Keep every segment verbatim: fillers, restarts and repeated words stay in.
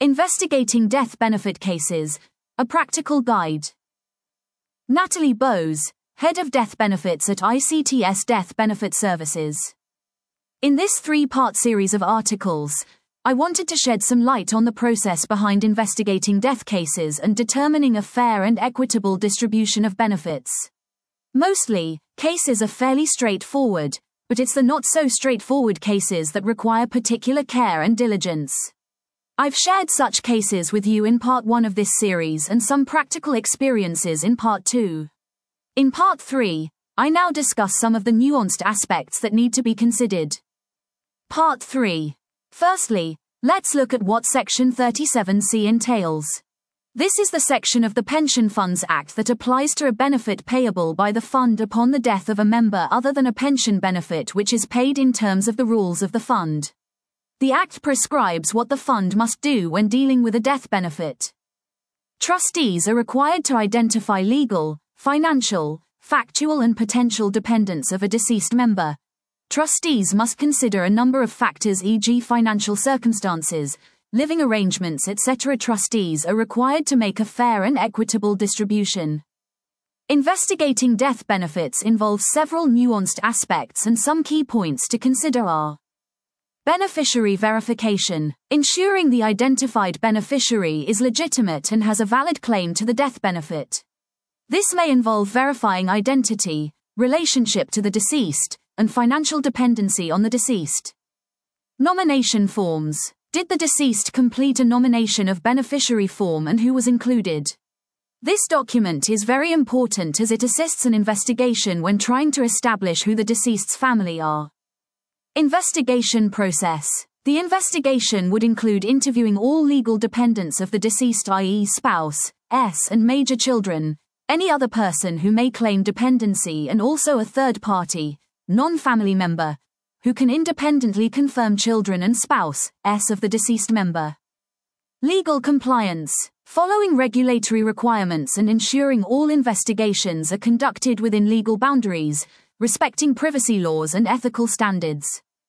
Investigating Death Benefit Cases, a Practical Guide. Natalie Bowes, Head of Death Benefits at I C T S Death Benefit Services. In this three-part series of articles, I wanted to shed some light on the process behind investigating death cases and determining a fair and equitable distribution of benefits. Mostly, cases are fairly straightforward, but it's the not-so-straightforward cases that require particular care and diligence. I've shared such cases with you in part one of this series and some practical experiences in part two. In part three, I now discuss some of the nuanced aspects that need to be considered. Part three. Firstly, let's look at what Section thirty-seven C entails. This is the section of the Pension Funds Act that applies to a benefit payable by the fund upon the death of a member other than a pension benefit which is paid in terms of the rules of the fund. The Act prescribes what the fund must do when dealing with a death benefit. Trustees are required to identify legal, financial, factual and potential dependents of a deceased member. Trustees must consider a number of factors, for example financial circumstances, living arrangements, et cetera. Trustees are required to make a fair and equitable distribution. Investigating death benefits involves several nuanced aspects, and some key points to consider are: beneficiary verification, ensuring the identified beneficiary is legitimate and has a valid claim to the death benefit. This may involve verifying identity, relationship to the deceased, and financial dependency on the deceased. Nomination forms. Did the deceased complete a nomination of beneficiary form and who was included? This document is very important as it assists an investigation when trying to establish who the deceased's family are. Investigation process. The investigation would include interviewing all legal dependents of the deceased, that is spouse, s and major children, any other person who may claim dependency, and also a third party, non-family member, who can independently confirm children and spouse, s of the deceased member. Legal compliance. Following regulatory requirements and ensuring all investigations are conducted within legal boundaries, respecting privacy laws and ethical standards.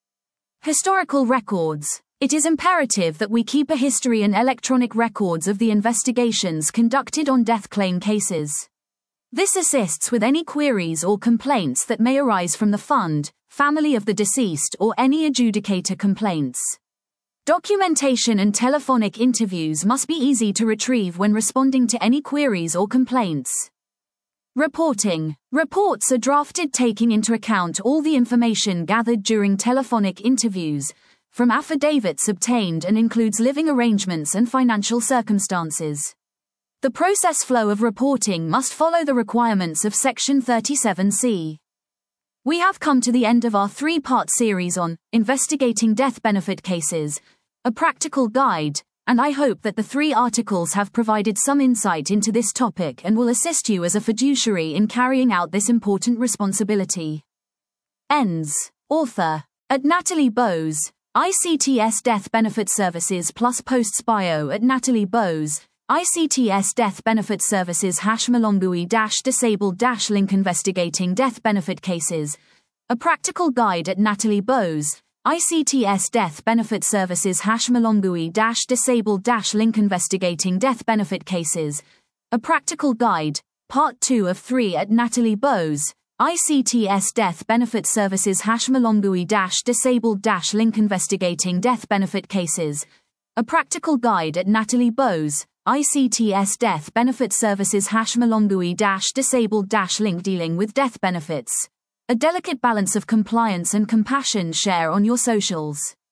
Historical records. It is imperative that we keep a history and electronic records of the investigations conducted on death claim cases. This assists with any queries or complaints that may arise from the fund, family of the deceased, or any adjudicator complaints. Documentation and telephonic interviews must be easy to retrieve when responding to any queries or complaints. Reporting. Reports are drafted taking into account all the information gathered during telephonic interviews, from affidavits obtained, and includes living arrangements and financial circumstances. The process flow of reporting must follow the requirements of Section thirty-seven C. We have come to the end of our three-part series on investigating death benefit cases, a practical guide, and I hope that the three articles have provided some insight into this topic and will assist you as a fiduciary in carrying out this important responsibility. Ends. Author. At Natalie Bowes, I C T S Death Benefit Services plus Posts Bio at Natalie Bowes, I C T S Death Benefit Services hash Malongui dash disabled dash link investigating death benefit cases, a practical guide at Natalie Bowes, I C T S Death Benefit Services hash Malongui dash disabled dash link investigating death benefit cases, a practical guide, part two of three at Natalie Bowes, I C T S Death Benefit Services hash Malongui dash disabled dash link investigating death benefit cases, a practical guide at Natalie Bowes, I C T S Death Benefit Services hash Malongui dash disabled dash link dealing with death benefits. A delicate balance of compliance and compassion. Share on your socials.